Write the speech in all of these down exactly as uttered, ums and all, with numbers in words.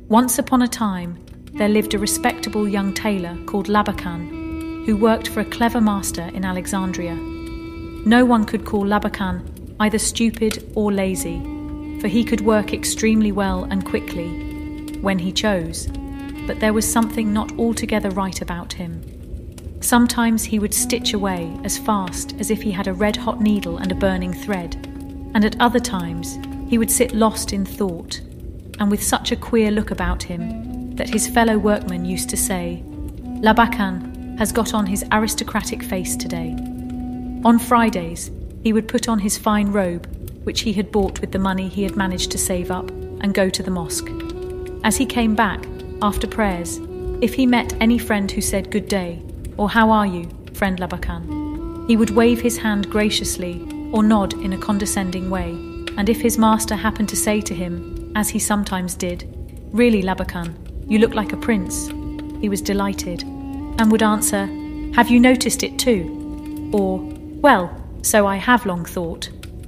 Once upon a time, there lived a respectable young tailor called Labakan, who worked for a clever master in Alexandria. No one could call Labakan either stupid or lazy, for he could work extremely well and quickly, when he chose, but there was something not altogether right about him. Sometimes he would stitch away as fast as if he had a red-hot needle and a burning thread, and at other times he would sit lost in thought, and with such a queer look about him that his fellow workmen used to say, "Labakan has got on his aristocratic face today." On Fridays, he would put on his fine robe, which he had bought with the money he had managed to save up, and go to the mosque. As he came back, after prayers, if he met any friend who said "Good day," or "How are you, friend Labakan?" he would wave his hand graciously or nod in a condescending way, and if his master happened to say to him, as he sometimes did, "Really, Labakan, you look like a prince," he was delighted, and would answer, "Have you noticed it too?" Or, "Well, so I have long thought."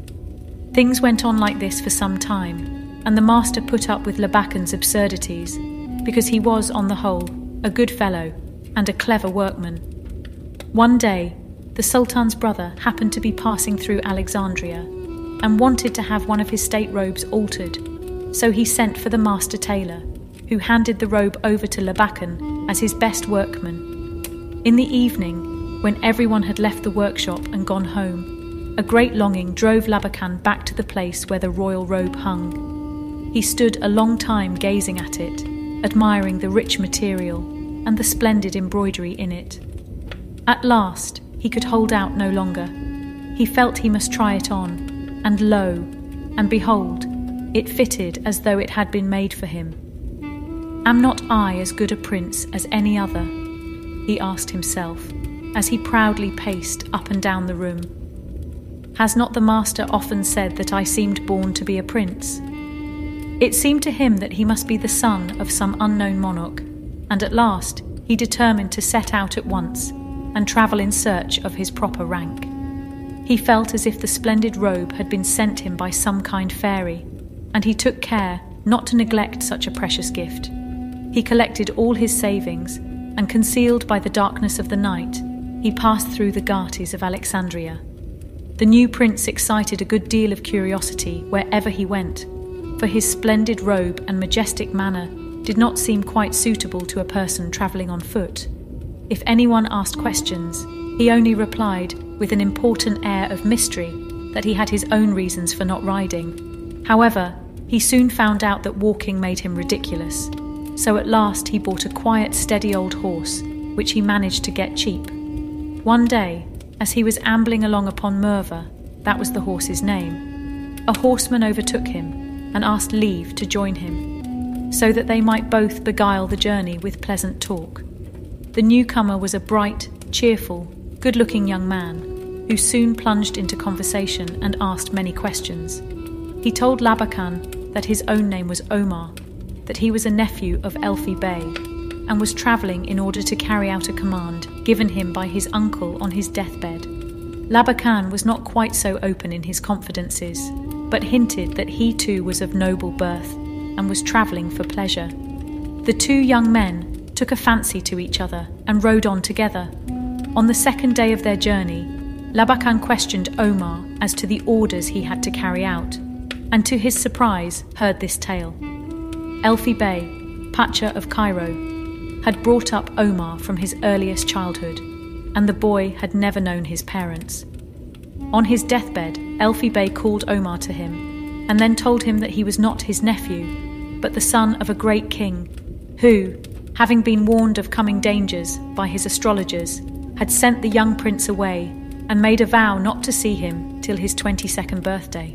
Things went on like this for some time, and the master put up with Labakan's absurdities, because he was, on the whole, a good fellow and a clever workman. One day, the Sultan's brother happened to be passing through Alexandria and wanted to have one of his state robes altered, so he sent for the master tailor, who handed the robe over to Labakan as his best workman. In the evening, when everyone had left the workshop and gone home, a great longing drove Labakan back to the place where the royal robe hung. He stood a long time gazing at it, admiring the rich material and the splendid embroidery in it. At last, he could hold out no longer. He felt he must try it on, and lo, and behold, it fitted as though it had been made for him. "Am not I as good a prince as any other?" he asked himself, as he proudly paced up and down the room. "Has not the master often said that I seemed born to be a prince?" It seemed to him that he must be the son of some unknown monarch, and at last he determined to set out at once and travel in search of his proper rank. He felt as if the splendid robe had been sent him by some kind fairy, and he took care not to neglect such a precious gift. He collected all his savings, and concealed by the darkness of the night, he passed through the ghatis of Alexandria. The new prince excited a good deal of curiosity wherever he went, for his splendid robe and majestic manner did not seem quite suitable to a person travelling on foot. If anyone asked questions, he only replied with an important air of mystery that he had his own reasons for not riding. However, he soon found out that walking made him ridiculous, so at last he bought a quiet, steady old horse, which he managed to get cheap. One day, as he was ambling along upon Merva, that was the horse's name, a horseman overtook him and asked leave to join him, so that they might both beguile the journey with pleasant talk. The newcomer was a bright, cheerful, good-looking young man, who soon plunged into conversation and asked many questions. He told Labakan that his own name was Omar, that he was a nephew of Elfi Bey, and was travelling in order to carry out a command given him by his uncle on his deathbed. Labakan was not quite so open in his confidences, but hinted that he too was of noble birth and was travelling for pleasure. The two young men took a fancy to each other and rode on together. On the second day of their journey, Labakan questioned Omar as to the orders he had to carry out, and to his surprise heard this tale. Elfi Bey, Pacha of Cairo, had brought up Omar from his earliest childhood, and the boy had never known his parents. On his deathbed, Elfi Bey called Omar to him, and then told him that he was not his nephew, but the son of a great king, who, having been warned of coming dangers by his astrologers, had sent the young prince away and made a vow not to see him till his twenty-second birthday.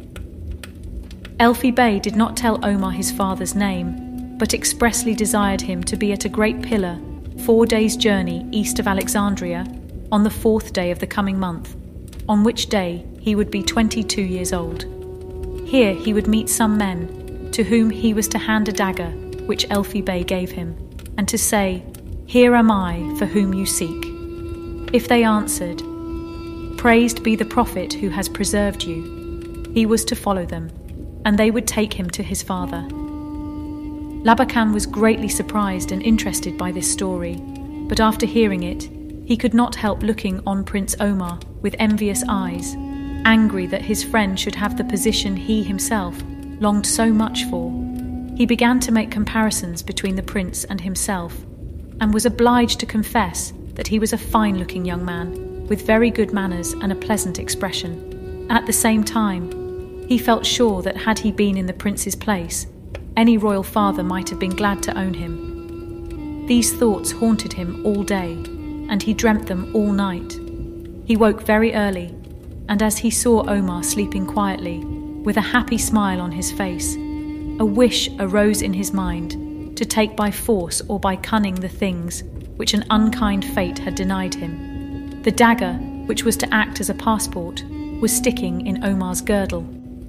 Elfi Bey did not tell Omar his father's name, but expressly desired him to be at a great pillar, four days' journey east of Alexandria, on the fourth day of the coming month, on which day he would be twenty-two years old. Here he would meet some men, to whom he was to hand a dagger, which Elfi Bey gave him, and to say, "Here am I for whom you seek." If they answered, "Praised be the Prophet who has preserved you," he was to follow them, and they would take him to his father. Labakan was greatly surprised and interested by this story, but after hearing it, he could not help looking on Prince Omar with envious eyes, angry that his friend should have the position he himself longed so much for. He began to make comparisons between the prince and himself, and was obliged to confess that he was a fine-looking young man with very good manners and a pleasant expression. At the same time, he felt sure that had he been in the prince's place, any royal father might have been glad to own him. These thoughts haunted him all day, and he dreamt them all night. He woke very early, and as he saw Omar sleeping quietly, with a happy smile on his face, a wish arose in his mind to take by force or by cunning the things which an unkind fate had denied him. The dagger, which was to act as a passport, was sticking in Omar's girdle.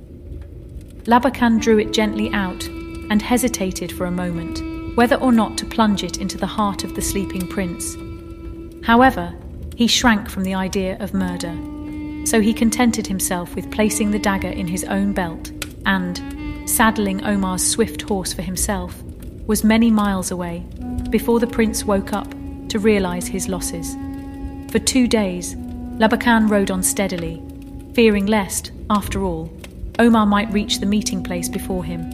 Labakan drew it gently out and hesitated for a moment whether or not to plunge it into the heart of the sleeping prince. However, he shrank from the idea of murder, so he contented himself with placing the dagger in his own belt and, saddling Omar's swift horse for himself, was many miles away before the prince woke up to realize his losses. For two days, Labakan rode on steadily, fearing lest, after all, Omar might reach the meeting place before him.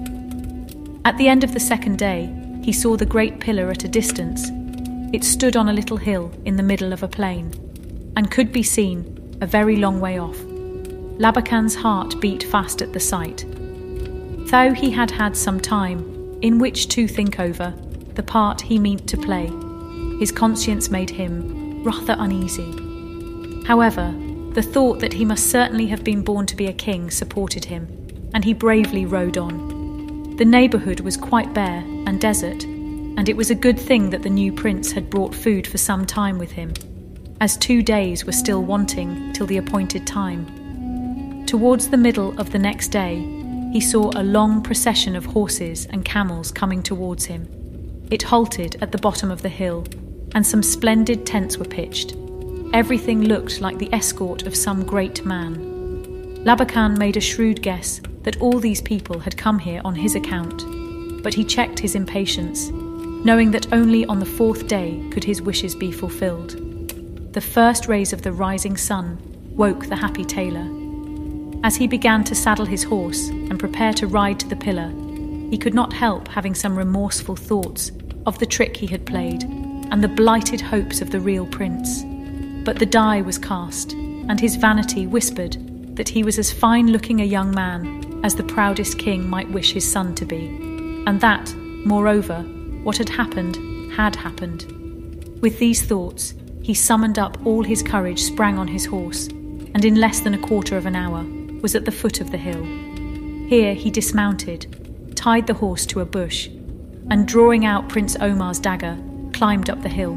At the end of the second day, he saw the great pillar at a distance. It stood on a little hill in the middle of a plain, and could be seen a very long way off. Labakan's heart beat fast at the sight. Though he had had some time in which to think over the part he meant to play, his conscience made him rather uneasy. However, the thought that he must certainly have been born to be a king supported him, and he bravely rode on. The neighbourhood was quite bare and desert, and it was a good thing that the new prince had brought food for some time with him, as two days were still wanting till the appointed time. Towards the middle of the next day, he saw a long procession of horses and camels coming towards him. It halted at the bottom of the hill, and some splendid tents were pitched. Everything looked like the escort of some great man. Labakan made a shrewd guess that all these people had come here on his account, but he checked his impatience, knowing that only on the fourth day could his wishes be fulfilled. The first rays of the rising sun woke the happy tailor. As he began to saddle his horse and prepare to ride to the pillar, he could not help having some remorseful thoughts of the trick he had played and the blighted hopes of the real prince. But the die was cast, and his vanity whispered that he was as fine-looking a young man as the proudest king might wish his son to be, and that, moreover, what had happened had happened. With these thoughts, he summoned up all his courage, sprang on his horse, and in less than a quarter of an hour was at the foot of the hill. Here he dismounted, tied the horse to a bush, and drawing out Prince Omar's dagger, climbed up the hill.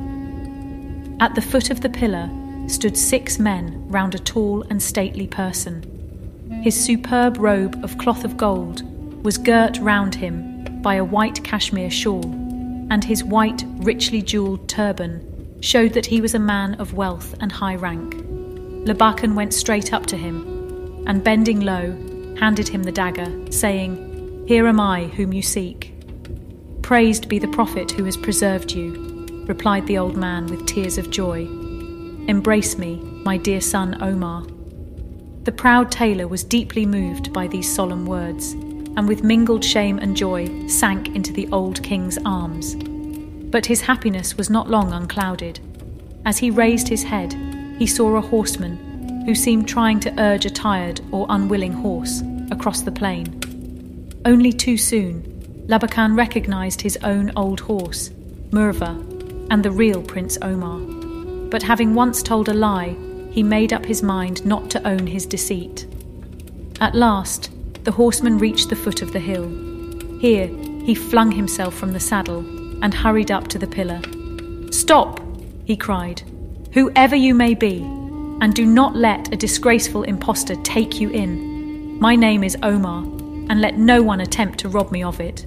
At the foot of the pillar stood six men round a tall and stately person. His superb robe of cloth of gold was girt round him by a white cashmere shawl, and his white, richly jewelled turban showed that he was a man of wealth and high rank. Labakan went straight up to him, and bending low, handed him the dagger, saying, "Here am I whom you seek." "Praised be the Prophet who has preserved you," replied the old man with tears of joy. "Embrace me, my dear son Omar." The proud tailor was deeply moved by these solemn words, and with mingled shame and joy sank into the old king's arms. But his happiness was not long unclouded. As he raised his head, he saw a horseman who seemed trying to urge a tired or unwilling horse across the plain. Only too soon, Labakan recognized his own old horse, Murva, and the real Prince Omar. But having once told a lie, he made up his mind not to own his deceit. At last, the horseman reached the foot of the hill. Here, he flung himself from the saddle and hurried up to the pillar. "Stop!" he cried, "whoever you may be, and do not let a disgraceful impostor take you in. My name is Omar, and let no one attempt to rob me of it."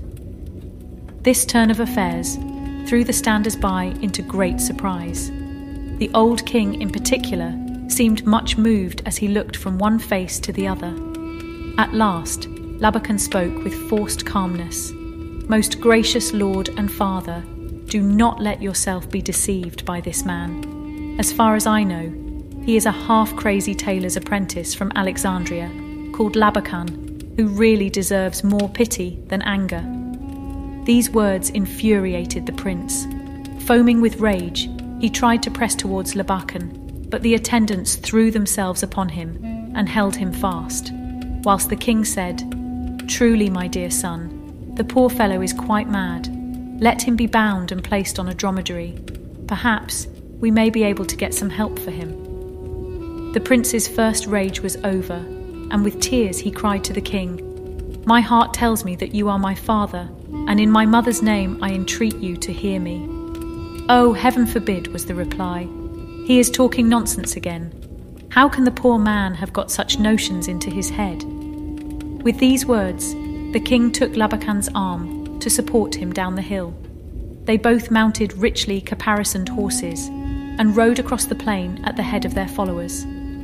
This turn of affairs threw the standers-by into great surprise. The old king, in particular, seemed much moved as he looked from one face to the other. At last, Labakan spoke with forced calmness. "Most gracious Lord and Father, do not let yourself be deceived by this man. As far as I know, he is a half-crazy tailor's apprentice from Alexandria called Labakan, who really deserves more pity than anger." These words infuriated the prince. Foaming with rage, he tried to press towards Labakan, but the attendants threw themselves upon him and held him fast, whilst the king said, "Truly, my dear son, the poor fellow is quite mad. Let him be bound and placed on a dromedary. Perhaps we may be able to get some help for him." The prince's first rage was over, and with tears he cried to the king, "My heart tells me that you are my father, and in my mother's name I entreat you to hear me." "Oh, heaven forbid," was the reply. "He is talking nonsense again. How can the poor man have got such notions into his head?" With these words, the king took Labakan's arm to support him down the hill. They both mounted richly caparisoned horses and rode across the plain at the head of their followers.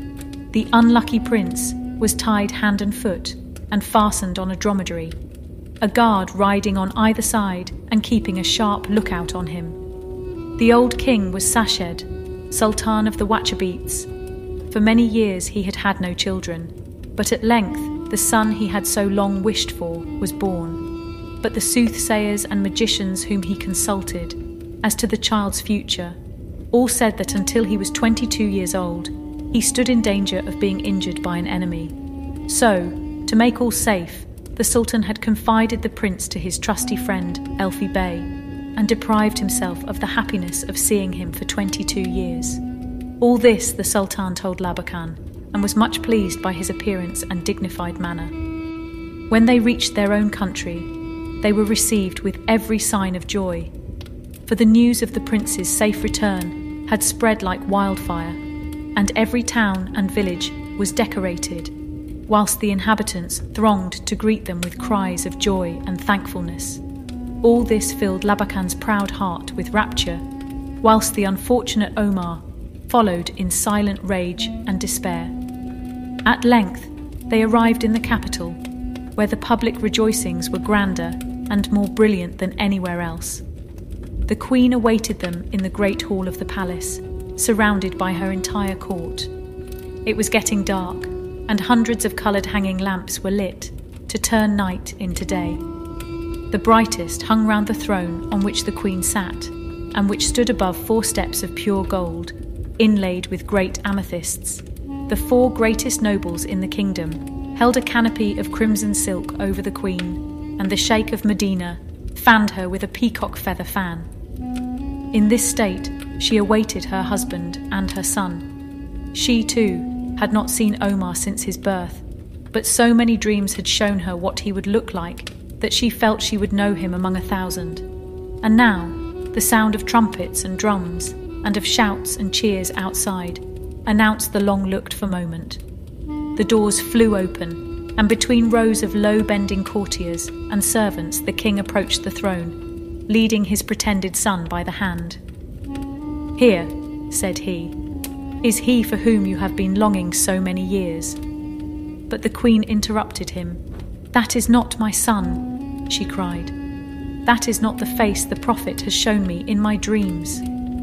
The unlucky prince was tied hand and foot and fastened on a dromedary, a guard riding on either side and keeping a sharp lookout on him. The old king was Sached, Sultan of the Wachabetes. For many years he had had no children, but at length the son he had so long wished for was born. But the soothsayers and magicians whom he consulted as to the child's future all said that until he was twenty-two years old, he stood in danger of being injured by an enemy. So, to make all safe, the Sultan had confided the prince to his trusty friend Elfi Bey, and deprived himself of the happiness of seeing him for twenty-two years. All this the Sultan told Labakan, and was much pleased by his appearance and dignified manner. When they reached their own country, they were received with every sign of joy, for the news of the prince's safe return had spread like wildfire, and every town and village was decorated, whilst the inhabitants thronged to greet them with cries of joy and thankfulness. All this filled Labakan's proud heart with rapture, whilst the unfortunate Omar followed in silent rage and despair. At length, they arrived in the capital, where the public rejoicings were grander and more brilliant than anywhere else. The queen awaited them in the great hall of the palace, surrounded by her entire court. It was getting dark, and hundreds of coloured hanging lamps were lit to turn night into day. The brightest hung round the throne on which the queen sat, and which stood above four steps of pure gold, inlaid with great amethysts. The four greatest nobles in the kingdom held a canopy of crimson silk over the queen, and the Sheikh of Medina fanned her with a peacock feather fan. In this state, she awaited her husband and her son. She, too, had not seen Omar since his birth, but so many dreams had shown her what he would look like that she felt she would know him among a thousand. And now, the sound of trumpets and drums, and of shouts and cheers outside, announced the long-looked-for moment. The doors flew open, and between rows of low-bending courtiers and servants the king approached the throne, leading his pretended son by the hand. "Here," said he, "is he for whom you have been longing so many years." But the queen interrupted him. "That is not my son," she cried. "That is not the face the prophet has shown me in my dreams."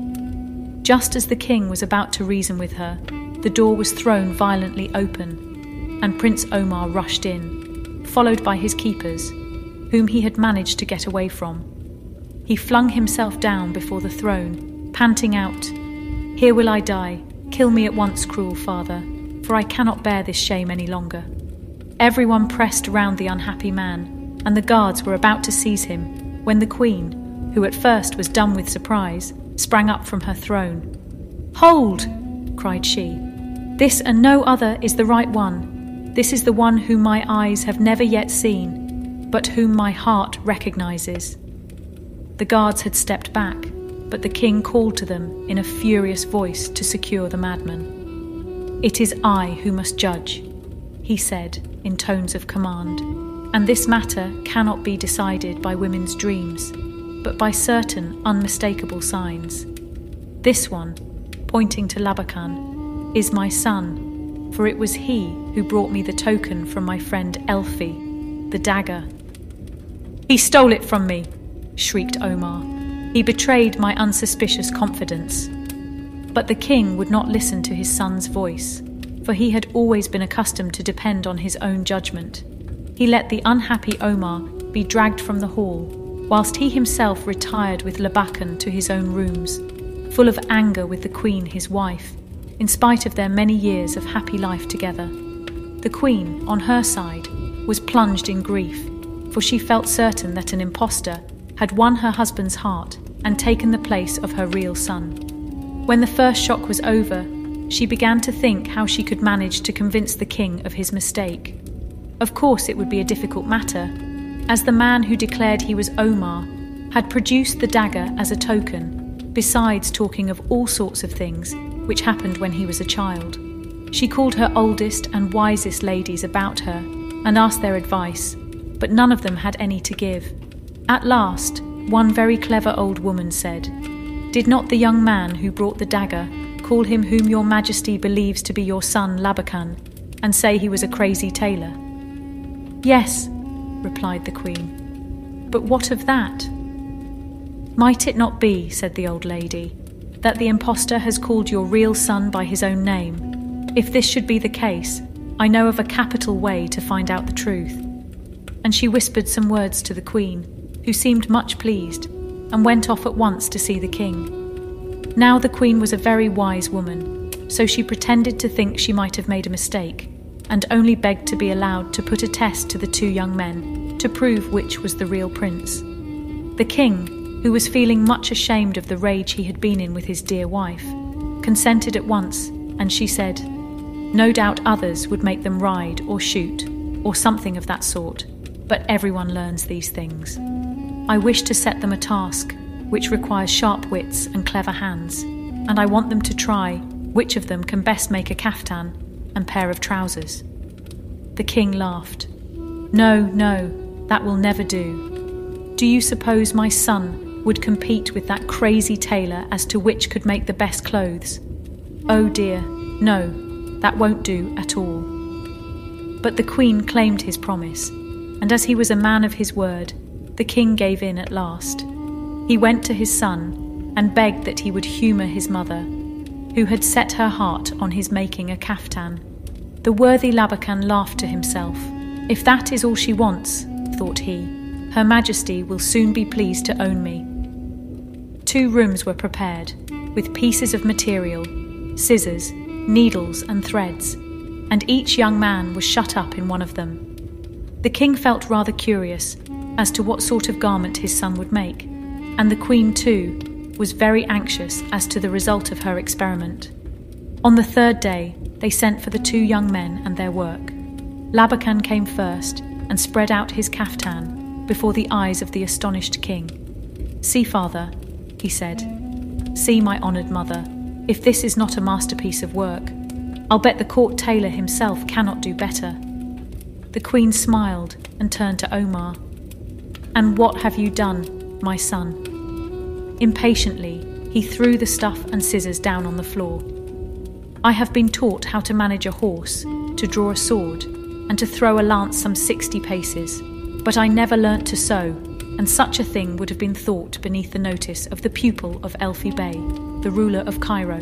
Just as the king was about to reason with her, the door was thrown violently open, and Prince Omar rushed in, followed by his keepers, whom he had managed to get away from. He flung himself down before the throne, panting out, "Here will I die. Kill me at once, cruel father, for I cannot bear this shame any longer." Everyone pressed round the unhappy man, and the guards were about to seize him, when the queen, who at first was dumb with surprise, sprang up from her throne. "Hold!" cried she. "This and no other is the right one. This is the one whom my eyes have never yet seen, but whom my heart recognizes." The guards had stepped back, but the king called to them in a furious voice to secure the madman. "It is I who must judge," he said in tones of command, "and this matter cannot be decided by women's dreams, but by certain unmistakable signs. This one," pointing to Labakan, "is my son, for it was he who brought me the token from my friend Elfi, the dagger." "He stole it from me," shrieked Omar. "He betrayed my unsuspicious confidence." But the king would not listen to his son's voice, for he had always been accustomed to depend on his own judgment. He let the unhappy Omar be dragged from the hall, whilst he himself retired with Labakan to his own rooms, full of anger with the queen his wife, in spite of their many years of happy life together. The queen, on her side, was plunged in grief, for she felt certain that an impostor had won her husband's heart and taken the place of her real son. When the first shock was over, she began to think how she could manage to convince the king of his mistake. Of course it would be a difficult matter, as the man who declared he was Omar had produced the dagger as a token, besides talking of all sorts of things which happened when he was a child. She called her oldest and wisest ladies about her and asked their advice, but none of them had any to give. At last, one very clever old woman said, "Did not the young man who brought the dagger call him whom your majesty believes to be your son Labakan, and say he was a crazy tailor?" "Yes," replied the queen. "But what of that?" "Might it not be," said the old lady, "that the impostor has called your real son by his own name? If this should be the case, I know of a capital way to find out the truth." And she whispered some words to the queen, who seemed much pleased, and went off at once to see the king. Now the queen was a very wise woman, so she pretended to think she might have made a mistake, and only begged to be allowed to put a test to the two young men to prove which was the real prince. The king, who was feeling much ashamed of the rage he had been in with his dear wife, consented at once, and she said, "No doubt others would make them ride or shoot, or something of that sort, but everyone learns these things. I wish to set them a task which requires sharp wits and clever hands, and I want them to try which of them can best make a kaftan and pair of trousers." The king laughed. "No, no, that will never do. Do you suppose my son would compete with that crazy tailor as to which could make the best clothes? Oh dear, no, that won't do at all." But the queen claimed his promise, and as he was a man of his word, the king gave in at last. He went to his son and begged that he would humour his mother, who had set her heart on his making a kaftan. The worthy Labakan laughed to himself. "If that is all she wants," thought he, "Her Majesty will soon be pleased to own me." Two rooms were prepared, with pieces of material, scissors, needles and threads, and each young man was shut up in one of them. The king felt rather curious as to what sort of garment his son would make, and the queen too was very anxious as to the result of her experiment. On the third day, they sent for the two young men and their work. Labakan came first and spread out his kaftan before the eyes of the astonished king. "See, father," he said, "see, my honoured mother, if this is not a masterpiece of work. I'll bet the court tailor himself cannot do better." The queen smiled and turned to Omar. "And what have you done, my son?" Impatiently, he threw the stuff and scissors down on the floor. "I have been taught how to manage a horse, to draw a sword, and to throw a lance some sixty paces, but I never learnt to sew, and such a thing would have been thought beneath the notice of the pupil of Elfi Bey, the ruler of Cairo."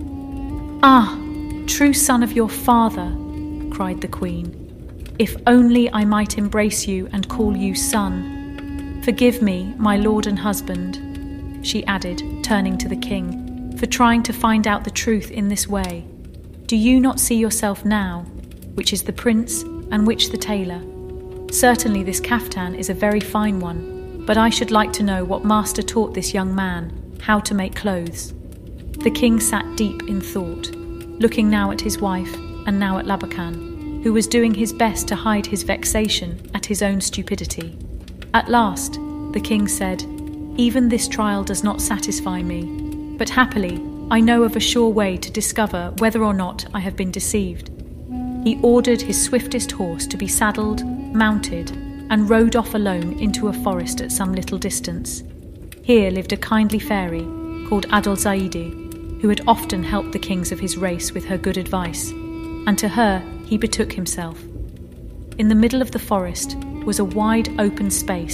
"Ah, true son of your father," cried the queen, "if only I might embrace you and call you son. Forgive me, my lord and husband," she added, turning to the king, "for trying to find out the truth in this way. Do you not see yourself now, which is the prince and which the tailor? Certainly this kaftan is a very fine one, but I should like to know what master taught this young man how to make clothes." The king sat deep in thought, looking now at his wife and now at Labakan, who was doing his best to hide his vexation at his own stupidity. At last, the king said, "Even this trial does not satisfy me, but happily I know of a sure way to discover whether or not I have been deceived." He ordered his swiftest horse to be saddled, mounted, and rode off alone into a forest at some little distance. Here lived a kindly fairy called Adolzaide, who had often helped the kings of his race with her good advice, and to her he betook himself. In the middle of the forest was a wide open space,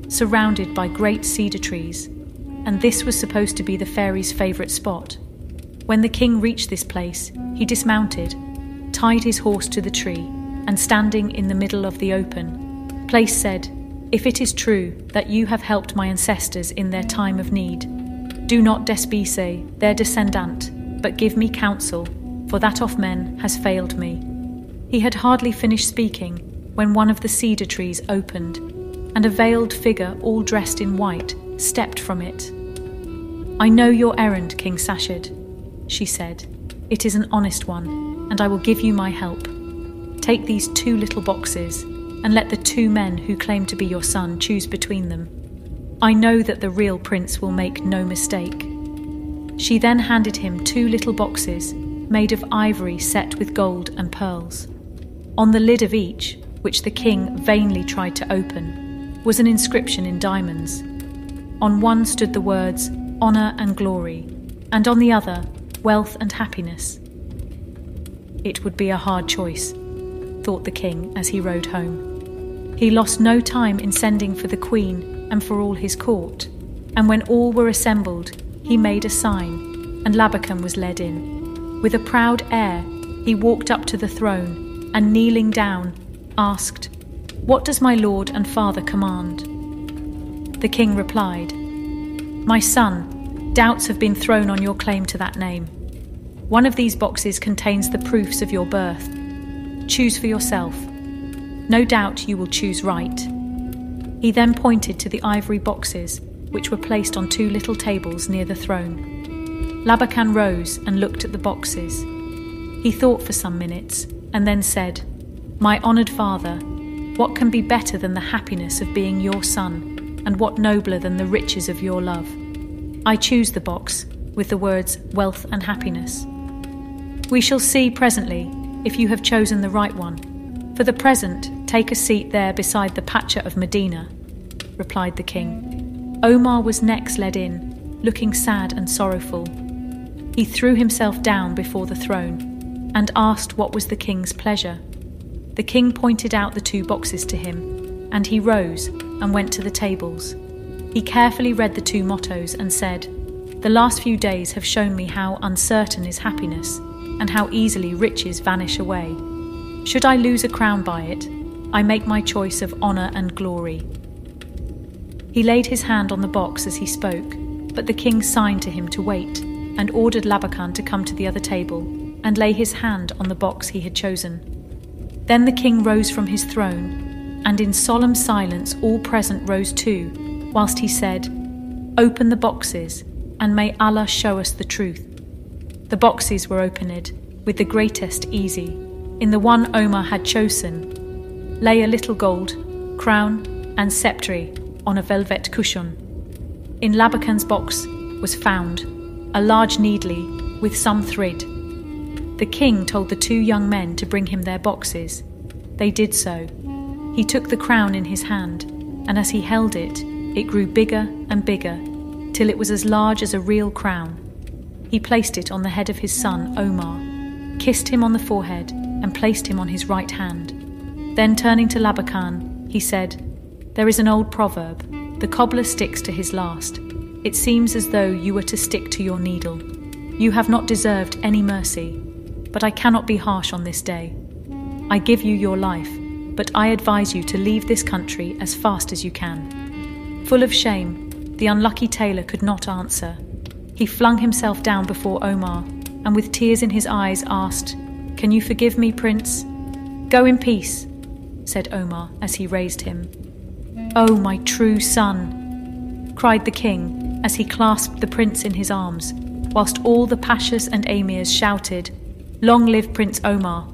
surrounded by great cedar trees, and this was supposed to be the fairy's favourite spot. When the king reached this place, he dismounted, tied his horse to the tree, and standing in the middle of the open place said, "If it is true that you have helped my ancestors in their time of need, do not despise their descendant, but give me counsel, for that of men has failed me." He had hardly finished speaking when one of the cedar trees opened, and a veiled figure all dressed in white stepped from it. "I know your errand, King Sashid," she said. "It is an honest one, and I will give you my help. Take these two little boxes, and let the two men who claim to be your son choose between them. I know that the real prince will make no mistake." She then handed him two little boxes made of ivory set with gold and pearls. On the lid of each, which the king vainly tried to open, was an inscription in diamonds. On one stood the words, "Honour and glory," and on the other, "Wealth and happiness." It would be a hard choice, thought the king as he rode home. He lost no time in sending for the queen and for all his court, and when all were assembled, he made a sign, and Labakan was led in. With a proud air, he walked up to the throne, and kneeling down, asked, "What does my lord and father command?" The king replied, "My son, doubts have been thrown on your claim to that name. One of these boxes contains the proofs of your birth. Choose for yourself. No doubt you will choose right." He then pointed to the ivory boxes, which were placed on two little tables near the throne. Labakan rose and looked at the boxes. He thought for some minutes, and then said, "My honoured father, what can be better than the happiness of being your son, and what nobler than the riches of your love? I choose the box with the words wealth and happiness." "We shall see presently if you have chosen the right one. For the present, take a seat there beside the Pacha of Medina," replied the king. Omar was next led in, looking sad and sorrowful. He threw himself down before the throne and asked what was the king's pleasure. The king pointed out the two boxes to him, and he rose and went to the tables. He carefully read the two mottos and said, "The last few days have shown me how uncertain is happiness, and how easily riches vanish away. Should I lose a crown by it, I make my choice of honour and glory." He laid his hand on the box as he spoke, but the king signed to him to wait, and ordered Labakan to come to the other table and lay his hand on the box he had chosen. Then the king rose from his throne, and in solemn silence all present rose too, whilst he said, "Open the boxes, and may Allah show us the truth." The boxes were opened with the greatest ease. In the one Omar had chosen lay a little gold, crown and sceptre on a velvet cushion. In Labakan's box was found a large needle with some thread. The king told the two young men to bring him their boxes. They did so. He took the crown in his hand, and as he held it, it grew bigger and bigger, till it was as large as a real crown. He placed it on the head of his son, Omar, kissed him on the forehead, and placed him on his right hand. Then turning to Labakan, he said, "There is an old proverb, the cobbler sticks to his last. It seems as though you were to stick to your needle. You have not deserved any mercy, but I cannot be harsh on this day. I give you your life, but I advise you to leave this country as fast as you can." Full of shame, the unlucky tailor could not answer. He flung himself down before Omar, and with tears in his eyes asked, "Can you forgive me, Prince?" "Go in peace," said Omar as he raised him. "Oh, my true son," cried the king as he clasped the prince in his arms, whilst all the pashas and emirs shouted, "Long live Prince Omar!"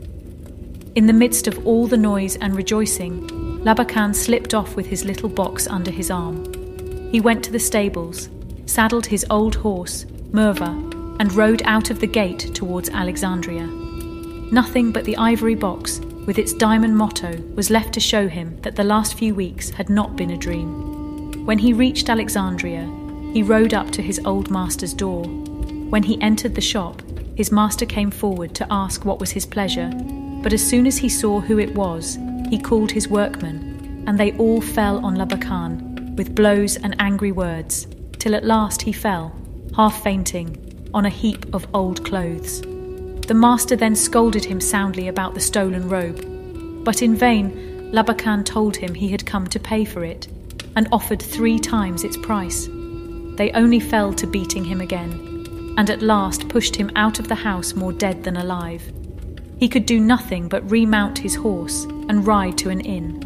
In the midst of all the noise and rejoicing, Labakan slipped off with his little box under his arm. He went to the stables, saddled his old horse, Murva, and rode out of the gate towards Alexandria. Nothing but the ivory box with its diamond motto was left to show him that the last few weeks had not been a dream. When he reached Alexandria, he rode up to his old master's door. When he entered the shop, his master came forward to ask what was his pleasure, but as soon as he saw who it was, he called his workmen, and they all fell on Labakan with blows and angry words, till at last he fell, half fainting, on a heap of old clothes. The master then scolded him soundly about the stolen robe, but in vain Labakan told him he had come to pay for it, and offered three times its price. They only fell to beating him again, and at last pushed him out of the house more dead than alive. He could do nothing but remount his horse and ride to an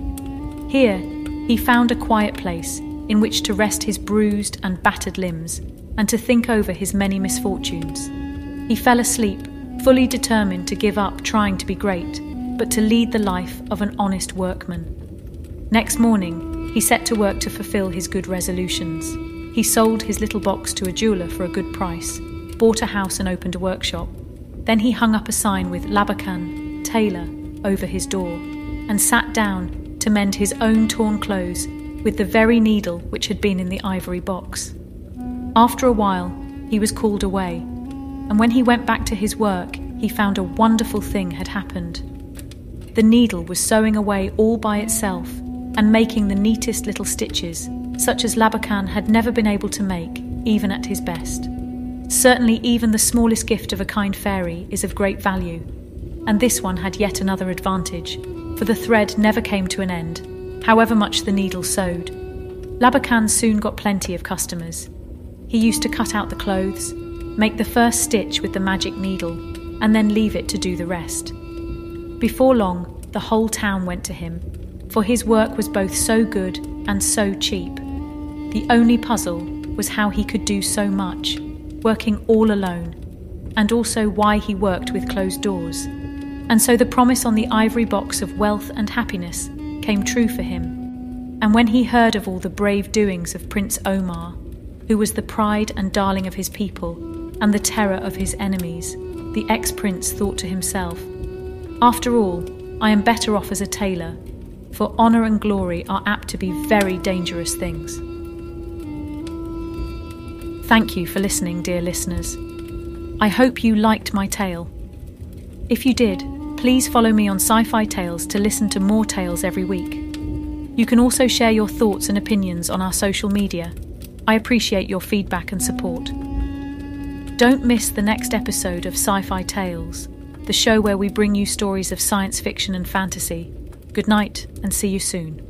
inn. Here he found a quiet place in which to rest his bruised and battered limbs, and to think over his many misfortunes. He fell asleep, fully determined to give up trying to be great, but to lead the life of an honest workman. Next morning, he set to work to fulfill his good resolutions. He sold his little box to a jeweller for a good price, bought a house and opened a workshop. Then he hung up a sign with Labakan, tailor, over his door, and sat down to mend his own torn clothes with the very needle which had been in the ivory box. After a while, he was called away, and when he went back to his work, he found a wonderful thing had happened. The needle was sewing away all by itself and making the neatest little stitches, such as Labakan had never been able to make, even at his best. Certainly even the smallest gift of a kind fairy is of great value, and this one had yet another advantage, for the thread never came to an end, however much the needle sewed. Labakan soon got plenty of customers. He used to cut out the clothes, make the first stitch with the magic needle, and then leave it to do the rest. Before long, the whole town went to him, for his work was both so good and so cheap. The only puzzle was how he could do so much, working all alone, and also why he worked with closed doors. And so the promise on the ivory box of wealth and happiness came true for him. And when he heard of all the brave doings of Prince Omar, who was the pride and darling of his people and the terror of his enemies, the ex-prince thought to himself, "After all, I am better off as a tailor, for honour and glory are apt to be very dangerous things." Thank you for listening, dear listeners. I hope you liked my tale. If you did, please follow me on Sci-Fi Tales to listen to more tales every week. You can also share your thoughts and opinions on our social media. I appreciate your feedback and support. Don't miss the next episode of Sci-Fi Tales, the show where we bring you stories of science fiction and fantasy. Good night, and see you soon.